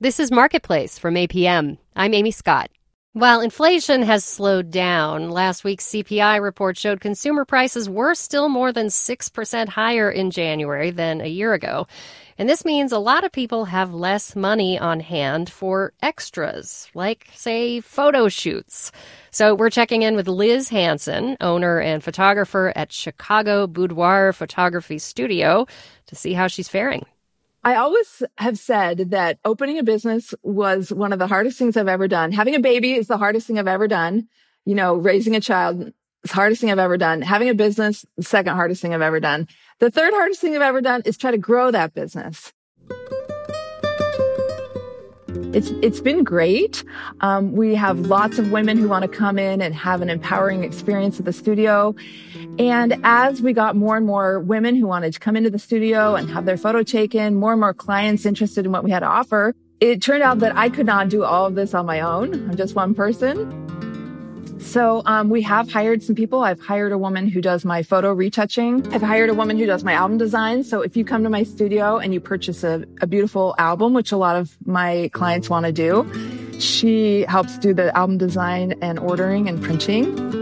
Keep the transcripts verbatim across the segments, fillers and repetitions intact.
This is Marketplace from A P M. I'm Amy Scott. While inflation has slowed down, last week's C P I report showed consumer prices were still more than six percent higher in January than a year ago. And this means a lot of people have less money on hand for extras, like, say, photo shoots. So we're checking in with Liz Hanson, owner and photographer at Chicago Boudoir Photography Studio, to see how she's faring. I always have said that opening a business was one of the hardest things I've ever done. Having a baby is the hardest thing I've ever done. You know, raising a child is the hardest thing I've ever done. Having a business, the second hardest thing I've ever done. The third hardest thing I've ever done is try to grow that business. It's It's been great. Um, we have lots of women who want to come in and have an empowering experience at the studio. And as we got more and more women who wanted to come into the studio and have their photo taken, more and more clients interested in what we had to offer, it turned out that I could not do all of this on my own. I'm just one person. So um, we have hired some people. I've hired a woman who does my photo retouching. I've hired a woman who does my album design. So if you come to my studio and you purchase a, a beautiful album, which a lot of my clients want to do, she helps do the album design and ordering and printing.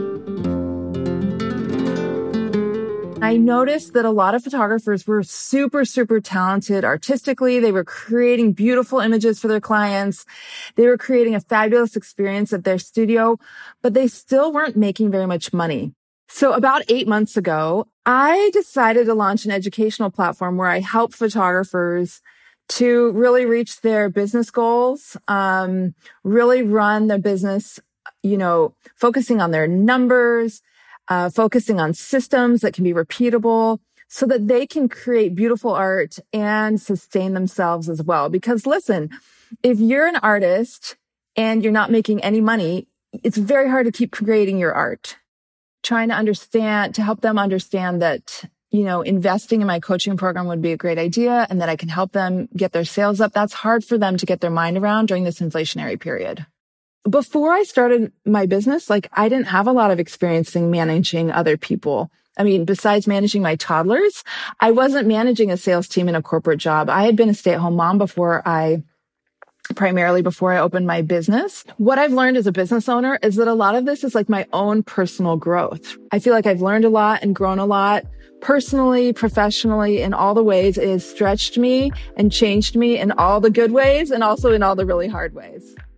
I noticed that a lot of photographers were super, super talented artistically. They were creating beautiful images for their clients. They were creating a fabulous experience at their studio, but they still weren't making very much money. So about eight months ago, I decided to launch an educational platform where I help photographers to really reach their business goals, um, really run their business, you know, focusing on their numbers, Uh, focusing on systems that can be repeatable so that they can create beautiful art and sustain themselves as well. Because listen, if you're an artist and you're not making any money, it's very hard to keep creating your art. Trying to understand, to help them understand that, you know, investing in my coaching program would be a great idea and that I can help them get their sales up. That's hard for them to get their mind around during this inflationary period. Before I started my business, like I didn't have a lot of experience in managing other people. I mean, besides managing my toddlers, I wasn't managing a sales team in a corporate job. I had been a stay-at-home mom before I, primarily before I opened my business. What I've learned as a business owner is that a lot of this is like my own personal growth. I feel like I've learned a lot and grown a lot personally, professionally, in all the ways. It has stretched me and changed me in all the good ways and also in all the really hard ways.